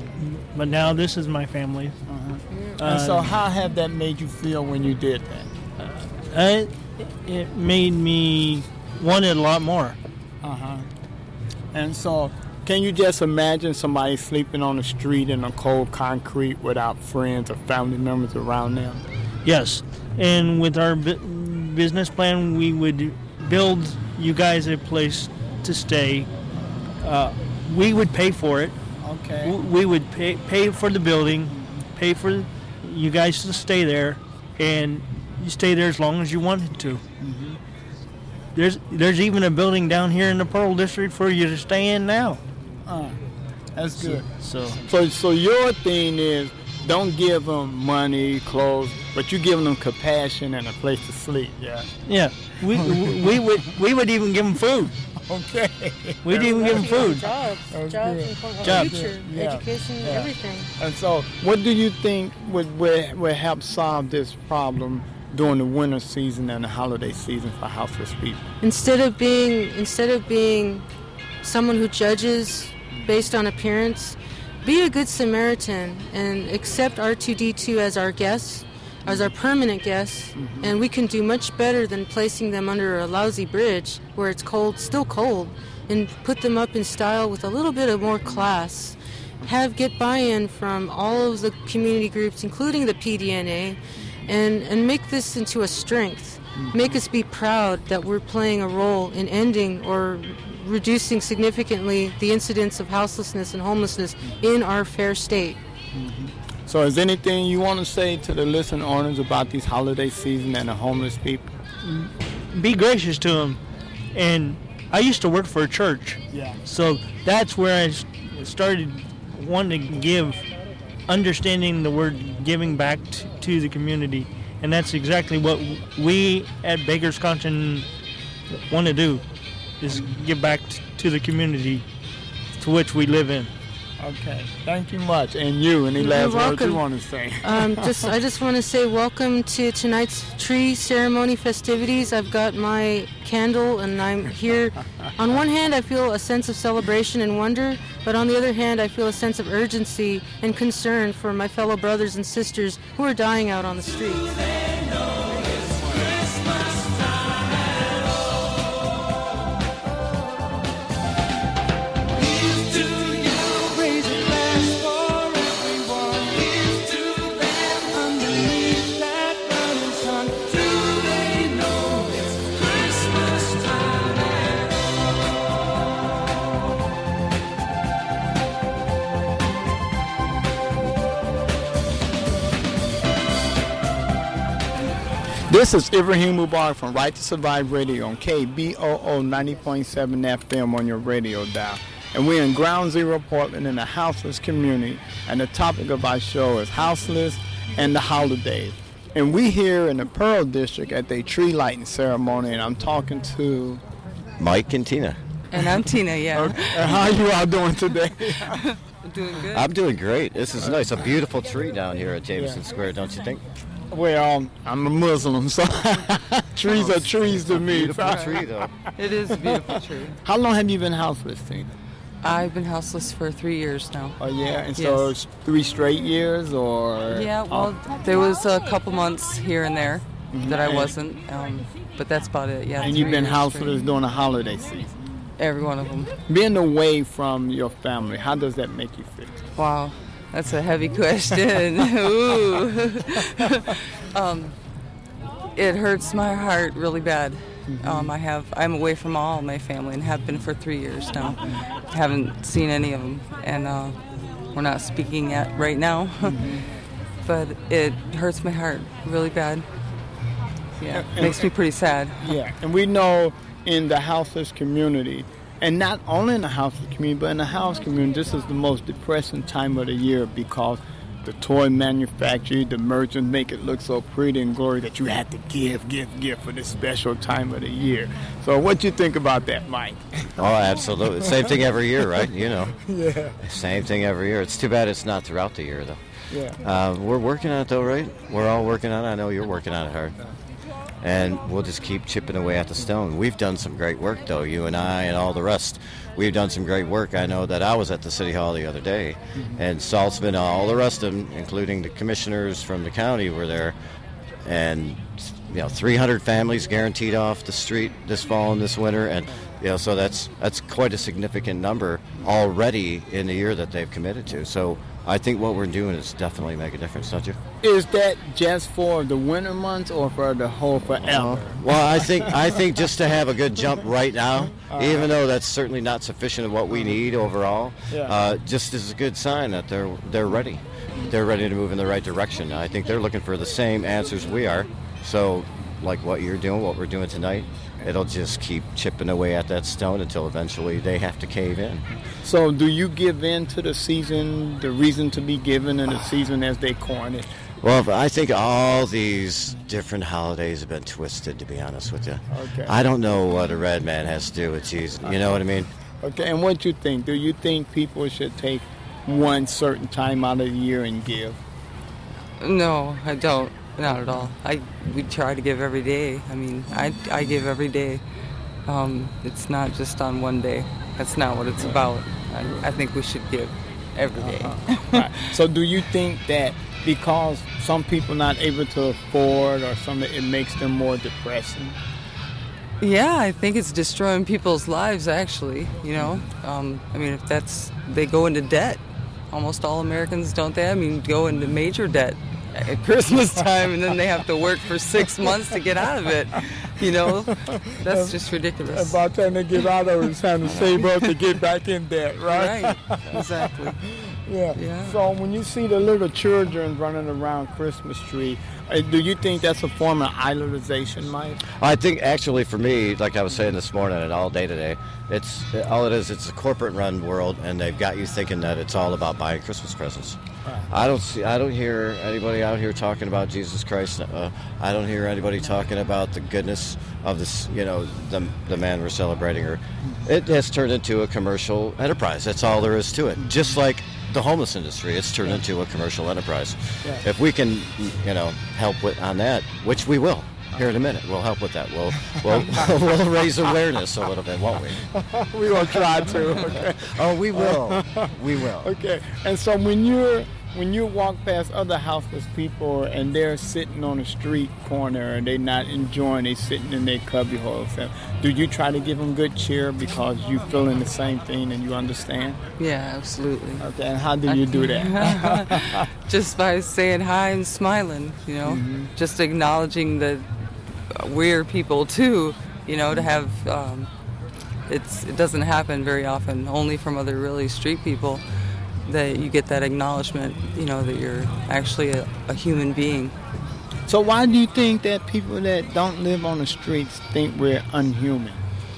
but now this is my family. Uh-huh. Uh, and so how have that made you feel when you did that? Uh, it, it made me want it a lot more. Uh-huh. And so can you just imagine somebody sleeping on the street in a cold concrete without friends or family members around them? Yes, and with our bu- business plan, we would build you guys a place to stay. Uh, we would pay for it. Okay. W- We would pay pay for the building, pay for you guys to stay there, and you stay there as long as you wanted to. Mm-hmm. There's there's even a building down here in the Pearl District for you to stay in now. Uh, that's So- good. So, So, so your thing is don't give them money, clothes, but you give them compassion and a place to sleep. Yeah. yeah, we we would we would even give them food. Okay. We'd even give them food. Jobs, That's jobs, good. and for Jobs. future, Yeah. education, Yeah. everything. And so, what do you think would, would would help solve this problem during the winter season and the holiday season for houseless people? Instead of being instead of being someone who judges based on appearance, be a good Samaritan and accept R two D two as our guests, as our permanent guests, and we can do much better than placing them under a lousy bridge where it's cold, still cold, and put them up in style with a little bit of more class. Have get buy-in from all of the community groups, including the P D N A, and, and make this into a strength. Make us be proud that we're playing a role in ending or reducing significantly the incidence of houselessness and homelessness in our fair state. So, is there anything you want to say to the listening owners about these holiday season and the homeless people? Be gracious to them. And I used to work for a church. Yeah. So that's where I s- started wanting to give, understanding the word giving back t- to the community. And that's exactly what we at Baker's Conscience want to do, is give back t- to the community to which we live in. Okay. Thank you much. And you, any You're last words welcome. you want to say? Um, just, I just want to say welcome to tonight's tree ceremony festivities. I've got my candle and I'm here. On one hand, I feel a sense of celebration and wonder, but on the other hand, I feel a sense of urgency and concern for my fellow brothers and sisters who are dying out on the streets. This is Ibrahim Mubarak from Right to Survive Radio on K B O O ninety point seven F M on your radio dial. And we're in Ground Zero, Portland, in a houseless community. And the topic of our show is houseless and the holidays. And we here in the Pearl District at the tree lighting ceremony, and I'm talking to Mike and Tina. And I'm Tina, yeah. Okay. And how you all doing today? Doing good. I'm doing great. This is nice. A beautiful tree down here at Jameson Square, don't you think? Well, um, I'm a Muslim, so trees Oh, are trees to me. beautiful tree, though. It is a beautiful tree. How long have you been houseless, Tina? I've been houseless for three years now. Oh, yeah? And so Yes. it's three straight years, or? Yeah, well, there was a couple months here and there that I And- wasn't, um, but that's about it, yeah. And you've three been years houseless straight. during the holiday season. Every one of them. Being away from your family, how does that make you feel? Wow, that's a heavy question. Ooh. um, it hurts my heart really bad. Um, I have I'm away from all my family and have been for three years now. Haven't seen any of them, and uh, we're not speaking yet right now. But it hurts my heart really bad. Yeah, it makes me pretty sad. Yeah, and we know in the houseless community, and not only in the houseless community, but in the house community, this is the most depressing time of the year because the toy manufacturer, the merchants make it look so pretty and glory that you have to give, give, give for this special time of the year. So what do you think about that, Mike? Oh, absolutely. Same thing every year, right? You know. Yeah. Same thing every year. It's too bad it's not throughout the year, though. Yeah. Uh, we're working on it, though, right? We're all working on it. I know you're working on it hard. And we'll just keep chipping away at the stone. We've done some great work, though, you and I and all the rest. We've done some great work. I know that I was at the City Hall the other day, and Saltzman, all the rest of them, including the commissioners from the county, were there. And, you know, three hundred families guaranteed off the street this fall and this winter, and You know, so that's that's quite a significant number already in the year that they've committed to. So I think what we're doing is definitely make a difference, don't you? Is that just for the winter months or for the whole forever? Well, I think I think just to have a good jump right now, uh, even though that's certainly not sufficient of what we need overall, yeah. uh, just is a good sign that they're they're ready. They're ready to move in the right direction. I think they're looking for the same answers we are. So, like what you're doing, what we're doing tonight, it'll just keep chipping away at that stone until eventually they have to cave in. So do you give in to the season, the reason to be given in the season as they coin it? Well, I think all these different holidays have been twisted, to be honest with you. Okay. I don't know what a red man has to do with Jesus. You know what I mean? Okay, and what you think? Do you think people should take one certain time out of the year and give? No, I don't. Not at all. I we try to give every day. I mean, I, I give every day. Um, it's not just on one day. That's not what it's about. I, I think we should give every day. Uh-huh. Right. So do you think that because some people not able to afford or something, it makes them more depressing? Yeah, I think it's destroying people's lives, actually, you know. Um, I mean, if that's, they go into debt. Almost all Americans, don't they? I mean, go into major debt at Christmas time, and then they have to work for six months to get out of it. You know, that's just ridiculous. And by the time they get out of it, it's time to save up to get back in debt, right? Right, exactly. Yeah. Yeah. So when you see the little children running around Christmas tree, uh, do you think that's a form of idolization, Mike? I think actually for me, like I was saying this morning and all day today, it's all it is. It's a corporate-run world, and they've got you thinking that it's all about buying Christmas presents. Right. I don't see. I don't hear anybody out here talking about Jesus Christ. Uh, I don't hear anybody talking about the goodness of this. You know, the the man we're celebrating. Or it has turned into a commercial enterprise. That's all there is to it. Just like the homeless industry, it's turned into a commercial enterprise. Yeah. If we can, you know, help with on that, which we will. Here in a minute, we'll help with that. We'll we'll, we'll raise awareness a little bit, won't we? We will try to. Okay. Oh, we will. We will. Okay. And so when you're when you walk past other houseless people and they're sitting on a street corner and they're not enjoying, they're sitting in their cubby holes, do you try to give them good cheer because you feeling the same thing and you understand? Yeah, absolutely. Okay. And how do you do that? Just by saying hi and smiling, you know, Mm-hmm. just acknowledging that we're people too, you know, to have, um, it's it doesn't happen very often, only from other really street people, that you get that acknowledgement, you know, that you're actually a, a human being. So why do you think that people that don't live on the streets think we're unhuman?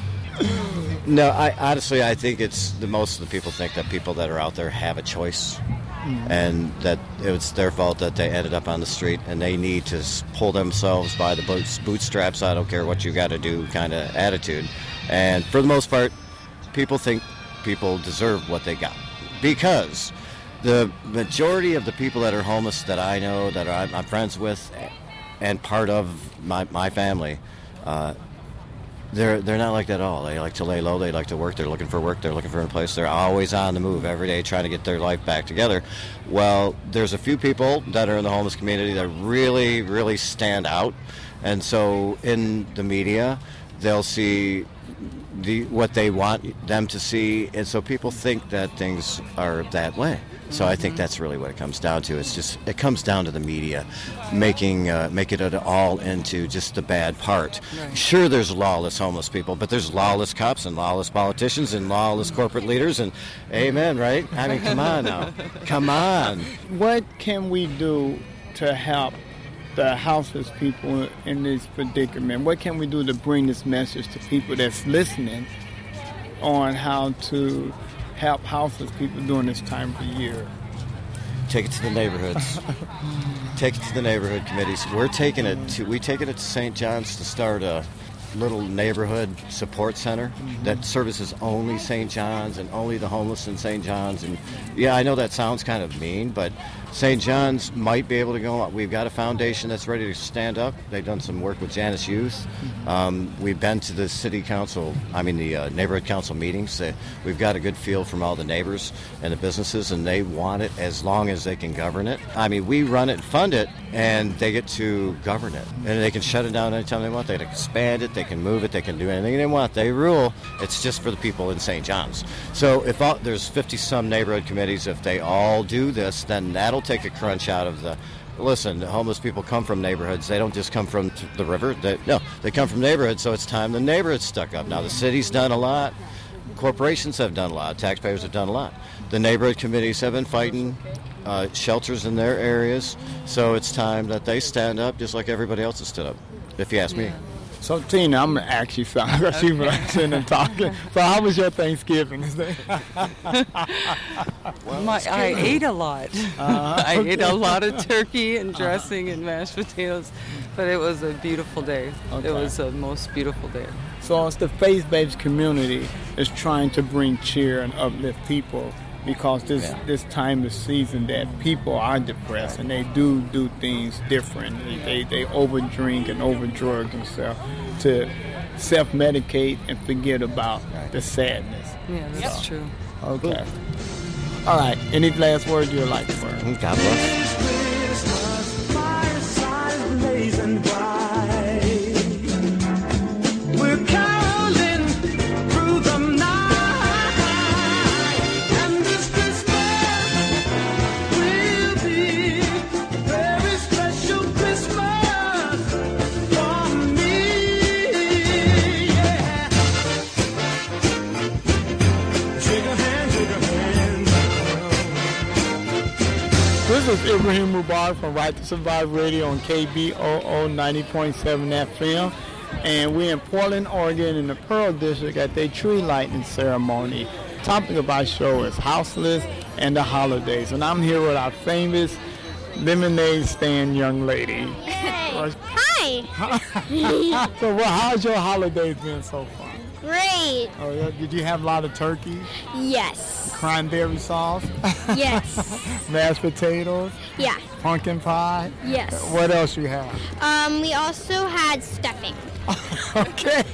No, I honestly I think it's the most of the people think that people that are out there have a choice. Mm-hmm. And that it's their fault that they ended up on the street, and they need to pull themselves by the boots, bootstraps. I don't care what you got to do kind of attitude. And for the most part, people think people deserve what they got, because the majority of the people that are homeless that I know, that I'm, I'm friends with, and part of my my family, uh, They're they're not like that at all. They like to lay low. They like to work. They're looking for work. They're looking for a place. They're always on the move every day, trying to get their life back together. Well, there's a few people that are in the homeless community that really, really stand out. And so in the media, they'll see the what they want them to see. And so people think that things are that way. So I think that's really what it comes down to. It's just it comes down to the media making uh, making it all into just the bad part. Right. Sure, there's lawless homeless people, but there's lawless cops and lawless politicians and lawless corporate leaders. And amen, right? I mean, come on now, come on. What can we do to help the houseless people in this predicament? What can we do to bring this message to people that's listening on how to help houseless people during this time of year? Take it to the neighborhoods. Take it to the neighborhood committees. We're taking it to we taking it to Saint John's to start a little neighborhood support center mm-hmm. that services only Saint John's and only the homeless in Saint John's. And yeah, I know that sounds kind of mean, but Saint John's might be able to go on. We've got a foundation that's ready to stand up. They've done some work with Janus Youth. Um, we've been to the city council, I mean the uh, neighborhood council meetings. Uh, we've got a good feel from all the neighbors and the businesses, and they want it as long as they can govern it. I mean, we run it, fund it, and they get to govern it. And they can shut it down anytime they want. They can expand it, they can move it, they can do anything they want. They rule. It's just for the people in Saint John's. So if all, there's fifty-some neighborhood committees, if they all do this, then that'll take a crunch out of the... Listen, the homeless people come from neighborhoods. They don't just come from the river. They, no, they come from neighborhoods, so it's time the neighborhood's stuck up. Now, the city's done a lot. Corporations have done a lot. Taxpayers have done a lot. The neighborhood committees have been fighting uh, shelters in their areas, so it's time that they stand up just like everybody else has stood up, if you ask me. So, Tina, I'm going to ask you something because you've been sitting and talking. So how was your Thanksgiving? Well, My, I ate a lot. Uh, I okay. ate a lot of turkey and dressing and mashed potatoes, but it was a beautiful day. Okay. It was the most beautiful day. So it's the faith-based community is trying to bring cheer and uplift people because this Yeah. this time of season that people are depressed and they do do things differently. They they overdrink and overdrug themselves to self-medicate and forget about the sadness. Yeah, that's So, true. Okay. All right. Any last words you'd like for? God bless. We're caroling through the night, and this Christmas will be a very special Christmas for me. Yeah. Shake a hand, shake a hand. This is Ibrahim Mubarak from Right to Survive Radio on K B O O ninety point seven F M. And we're in Portland, Oregon in the Pearl District at their tree lighting ceremony. Topic of our show is houseless and the holidays. And I'm here with our famous lemonade stand young lady. Hi. So well, how's your holidays been so far? Great. Oh, yeah? Did you have a lot of turkey? Yes. Cranberry sauce? Yes. Mashed potatoes? Yeah. Pumpkin pie? Yes. What else you have? Um, we also had stuffing. Okay.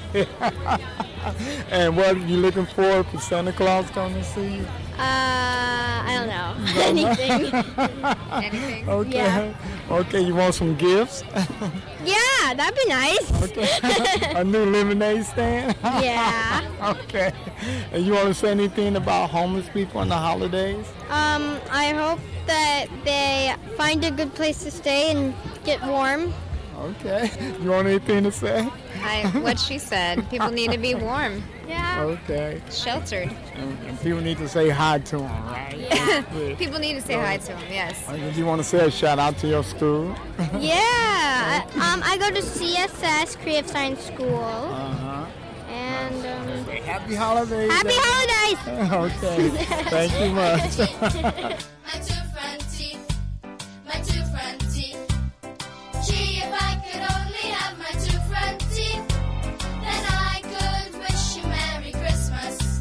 And what are you looking for for Santa Claus coming to see you? Uh, I don't know. don't know? Anything. Anything. Okay. Yeah. Okay, you want some gifts? Yeah, that'd be nice. Okay. A new lemonade stand? Yeah. Okay. And you want to say anything about homeless people in the holidays? Um, I hope that they find a good place to stay and get warm. Okay. You want anything to say? I, what she said. People need to be warm. Yeah. Okay. Sheltered. And, and people need to say hi to them, right? Yeah. People need to say hi to them, yes. Do you want to say a shout out to your school? Yeah. um, I go to C S S, Creative Science School. Uh-huh. And, um... Say happy holidays. Happy holidays! Okay. Thank you much. My two front teeth, my two front teeth. Gee, if I could only have my two front teeth, then I could wish you Merry Christmas.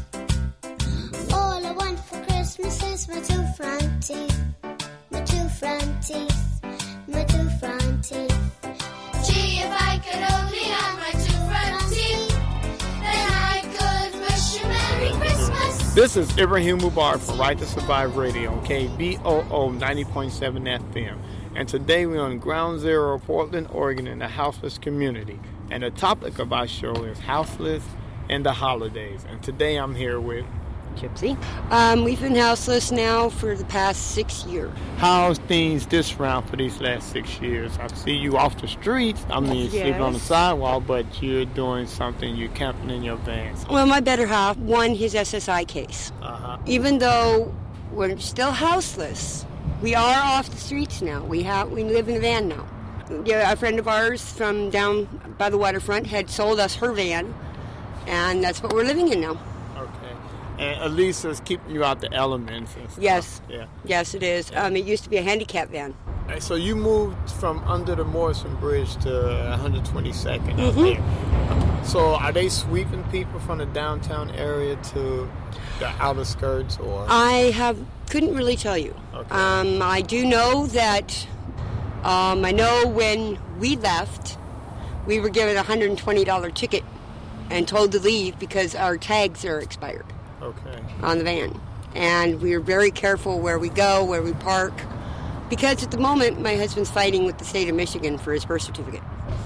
All I want for Christmas is my two front teeth, my two front teeth, my two front teeth. Gee, if I could only have my two front teeth, then I could wish you Merry Christmas. This is Ibrahim Mubarak for Right to Survive Radio on K B O O ninety point seven F M. And today we're on Ground Zero, Portland, Oregon, in the houseless community. And the topic of our show is houseless and the holidays. And today I'm here with Gypsy. Um, we've been houseless now for the past six years. how's things this round for these last six years? I see you off the streets. I mean, you're sleeping on the Yes. sidewalk, but you're doing something. You're camping in your van. Well, my better half won his S S I case. Uh-huh. Even though we're still houseless, we are off the streets now. We have we live in a van now. Yeah, a friend of ours from down by the waterfront had sold us her van, and that's what we're living in now. And at least it's keeping you out the elements. And stuff. Yes. Yeah. Yes, it is. Um, it used to be a handicap van. So you moved from under the Morrison Bridge to one hundred twenty-second Mhm. up there. So are they sweeping people from the downtown area to the outer skirts, or? I have couldn't really tell you. Um, I do know that um, I know when we left, we were given a one hundred twenty dollars ticket and told to leave because our tags are expired Okay. on the van. And we are very careful where we go, where we park, because at the moment my husband's fighting with the state of Michigan for his birth certificate.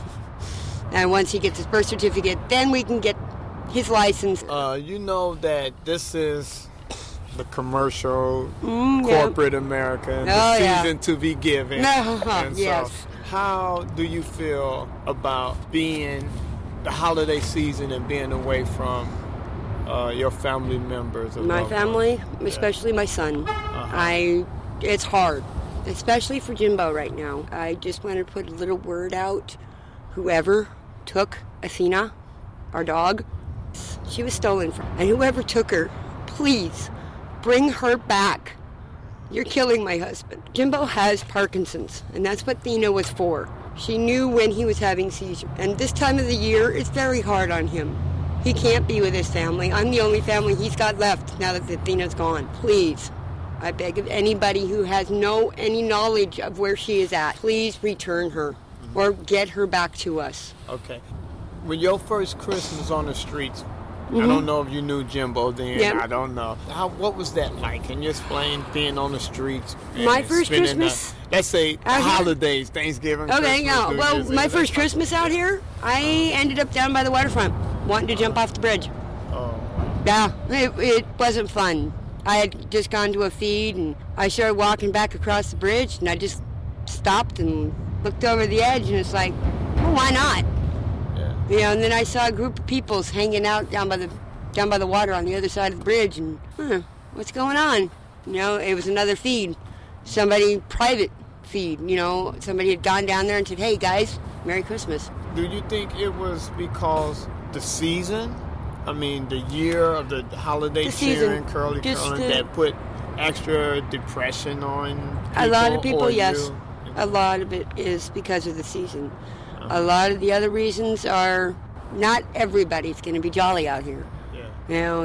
And once he gets his birth certificate, then we can get his license. Uh, you know that this is the commercial Mm, yeah. corporate America, and Oh, the yeah. season to be given. No, And so yes. how do you feel about being the holiday season and being away from uh, your family members? or My loved family, ones? especially my son. I, it's hard, especially for Jimbo right now. I just want to put a little word out. Whoever took Athena, our dog, she was stolen from. And whoever took her, please bring her back. You're killing my husband. Jimbo has Parkinson's, and that's what Athena was for. She knew when he was having seizures. And this time of the year, it's very hard on him. He can't be with his family. I'm the only family he's got left now that Athena's gone. Please, I beg of anybody who has no any knowledge of where she is at, please return her or get her back to us. Okay. When your first Christmas on the streets, I Mhm. don't know if you knew Jimbo then. Yep. I don't know. How? What was that like? Can you explain being on the streets? and My first spending the- Christmas? let's say Out here? holidays, Thanksgiving. Okay, Christmas, no. New Well, Year's my Eve. first Christmas out here, I ended up down by the waterfront, wanting to jump off the bridge. Oh. Yeah, it, it wasn't fun. I had just gone to a feed, and I started walking back across the bridge, and I just stopped and looked over the edge, and it's like, well, why not? Yeah. You know, and then I saw a group of peoples hanging out down by the down by the water on the other side of the bridge, and huh, what's going on? You know, it was another feed, somebody private feed. You know, somebody had gone down there and said, "Hey guys, Merry Christmas." Do you think it was because the season? I mean, the year of the holiday The season. cheering, curly Just curling, the- that put extra depression on people? A lot of people, or yes. you? A lot of it is because of the season. A lot of the other reasons are not everybody's going to be jolly out here. Yeah. You know,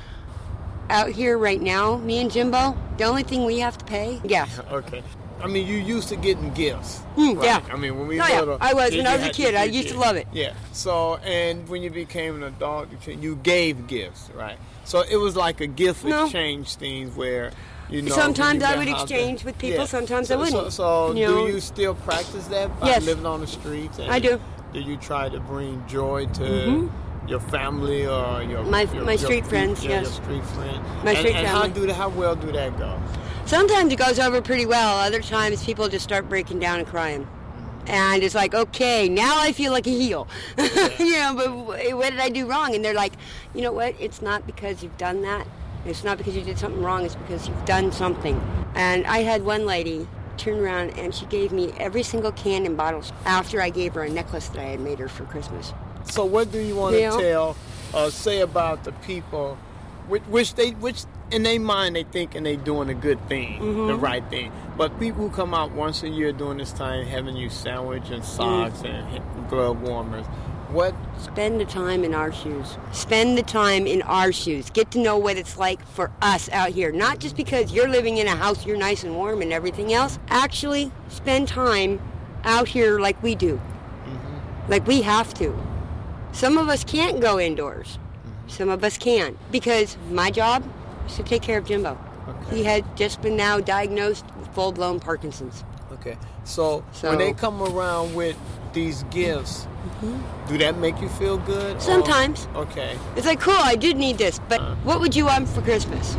out here right now, me and Jimbo, the only thing we have to pay, gas. Okay. I mean, you used to getting gifts. Mm, right? yeah. I mean, when we Oh, yeah. little, I was. you- When I you was a had kid, I give used to gifts. love it. Yeah. So, and when you became an adult, you can- you gave gifts, right? So it was like a gift No. exchange thing where, you know. Sometimes when I you would get out exchange there- with people, Yeah. sometimes so, I wouldn't. So, so You do know? you still practice that by Yes. living on the streets? And I do. Do you try to bring joy to Mhm. your family or your My- your, my your street pe- friends, yeah, yes. your street friends? My and, street and family. how do that, how well do that go? Sometimes it goes over pretty well. Other times people just start breaking down and crying. And it's like, okay, now I feel like a heel. you know, but wh- what did I do wrong? And they're like, you know what? It's not because you've done that. It's not because you did something wrong. It's because you've done something. And I had one lady turn around and she gave me every single can and bottle after I gave her a necklace that I had made her for Christmas. So what do you want to You know? tell, uh, say about the people, which, which they, which in their mind they thinking they doing a good thing, the Mhm. right thing, but people who come out once a year during this time having you sandwich and socks Mm. and glove warmers, what? Spend the time in our shoes. Spend the time in our shoes. Get to know what it's like for us out here. Not just because you're living in a house, you're nice and warm and everything else. Actually, spend time out here like we do. Like we have to. Some of us can't go indoors. Some of us can. Because my job is to take care of Jimbo. He had just been now diagnosed with full-blown Parkinson's. Okay, so, So- when they come around with these gifts, do that make you feel good? or- Sometimes. Okay. It's like, cool, I did need this, but what would you want for Christmas?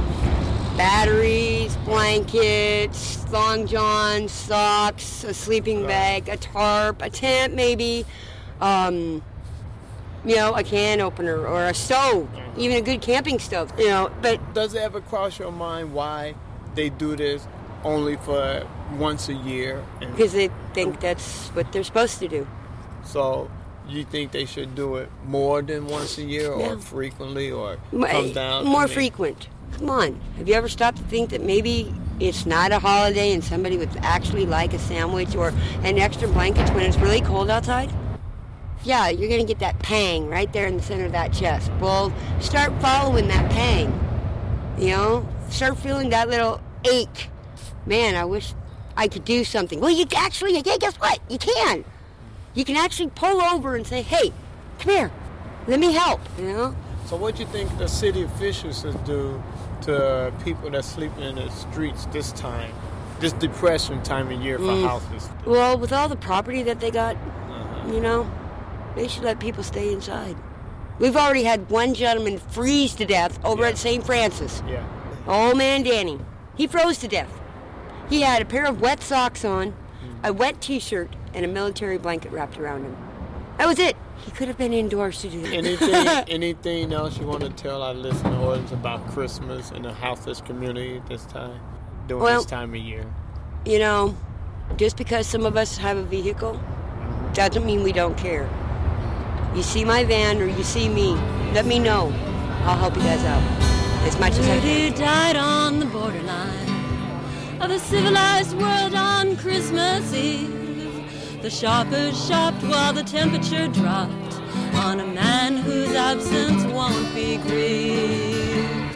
Batteries, blankets, long johns, socks, a sleeping bag, a tarp, a tent maybe, um, you know, a can opener or a stove, even a good camping stove, you know, but... Does it ever cross your mind why they do this only for once a year? And Because they think that's what they're supposed to do. so you think they should do it more than once a year or Yeah. frequently or M- come down? More I mean, frequent. Come on. Have you ever stopped to think that maybe it's not a holiday and somebody would actually like a sandwich or an extra blanket when it's really cold outside, yeah, you're going to get that pang right there in the center of that chest. Well, start following that pang, you know? Start feeling that little ache. Man, I wish I could do something. Well, you actually, yeah, guess what? You can. You can actually pull over and say, hey, come here, let me help, you know? So what do you think the city officials should do to people that sleeping in the streets this time, this depression time of year for Mm. houses? Well, with all the property that they got, uh-huh. you know, they should let people stay inside. We've already had one gentleman freeze to death over Yeah. at Saint Francis. Yeah. Old man Danny. He froze to death. He had a pair of wet socks on, a wet T-shirt, and a military blanket wrapped around him. That was it. He could have been indoors to do that. Anything, anything else you want to tell our listeners about Christmas in the houseless community this time, during Well, this time of year? You know, just because some of us have a vehicle doesn't mean we don't care. You see my van or you see me, let me know. I'll help you guys out as much as I Rudy can. died on the borderline of a civilized world on Christmas Eve. The shoppers shopped while the temperature dropped on a man whose absence won't be grieved.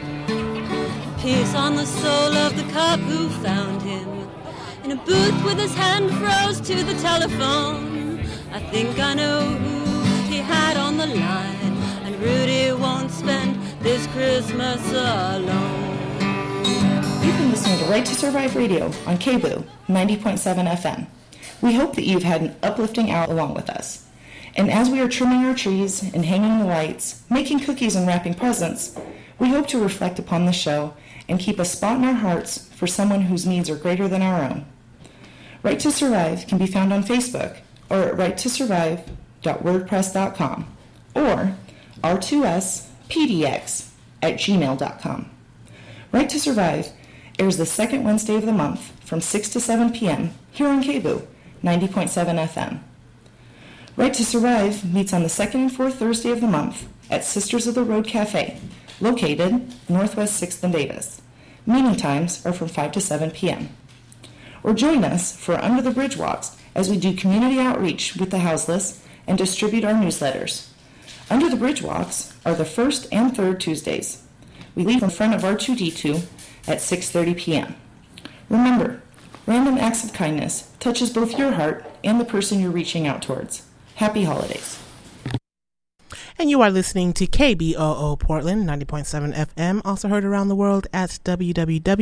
Peace on the soul of the cop who found him in a booth with his hand froze to the telephone. I think I know who he had on the line, and Rudy won't spend this Christmas alone. You've been listening to Right to Survive Radio on K B O O ninety point seven F M. We hope that you've had an uplifting hour along with us. And as we are trimming our trees and hanging the lights, making cookies and wrapping presents, we hope to reflect upon the show and keep a spot in our hearts for someone whose needs are greater than our own. Right to Survive can be found on Facebook or at right to survive dot wordpress dot com or r two s p d x at gmail dot com. Right to Survive airs the second Wednesday of the month from six to seven p.m. here on K B O O ninety point seven F M. Right to Survive meets on the second and fourth Thursday of the month at Sisters of the Road Cafe, located Northwest sixth and Davis. Meeting times are from five to seven p.m. Or join us for Under the Bridge Walks as we do community outreach with the houseless and distribute our newsletters. Under the Bridge Walks are the first and third Tuesdays. We leave in front of R two D two at six thirty p.m. Remember, random acts of kindness touches both your heart and the person you're reaching out towards. Happy holidays. And you are listening to K B O O Portland, ninety point seven F M, also heard around the world at w w w